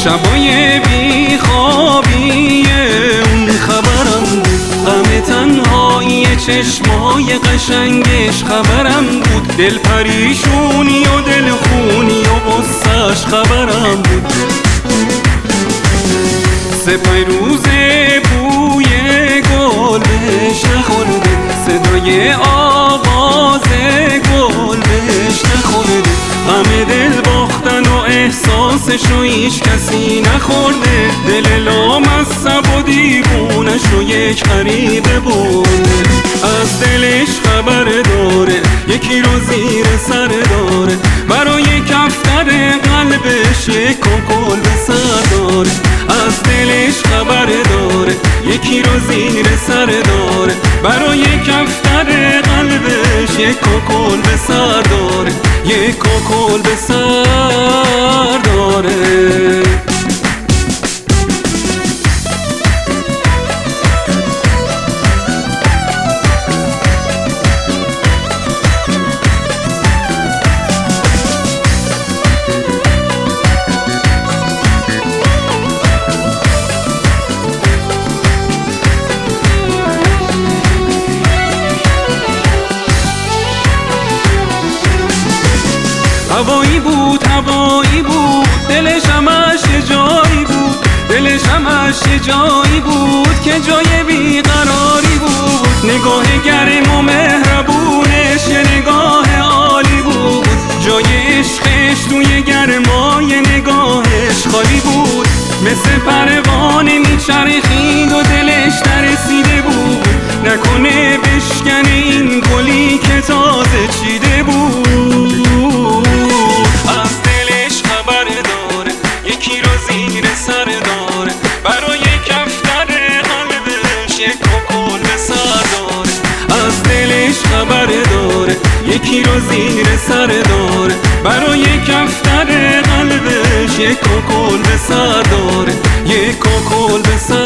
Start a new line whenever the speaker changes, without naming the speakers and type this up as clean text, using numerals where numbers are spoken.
شبای بی خوابی اون خبرم بود، غم تنهایی چشمای قشنگش خبرم بود، دل پریشونی و دل خونی و غصه‌اش خبرم بود. سپای روزه بوی گل بهش نخورده، صدای آواز گل بهش نخورده، غم دل باختن و احساسشو هیچ کسی نخورده، دل لامصب و دیوونشو یک غریبه برده. از دلش خبر داره، یکی رو زیر سر داره، برای کفتر قلبش یک کل به سر داره. از دلش خبر داره، یکی رو زیر سر داره، برای کفتر قلبش یک کل به سر داره، یک کل به سر داره. هوایی بود هوایی بود، دلش همش یه جایی بود، دلش همش یه جایی بود که جای بیقراری بود. نگاه گرم و مهربونش یه نگاه عالی بود، جای عشقش توی گرمای نگاهش خالی بود. مثل پروانه میچرخید و دلش نرسیده بود، نکنه بشکنه این گلی که تازه چیده بود. از دلش خبر داره، یکی رو زیر سر داره، برای کفتر قلبش یک کل به سر داره. از دلش خبر داره، یکی رو زیر سر داره، برای کفتر قلبش یک کل به سر داره، یک کل به سر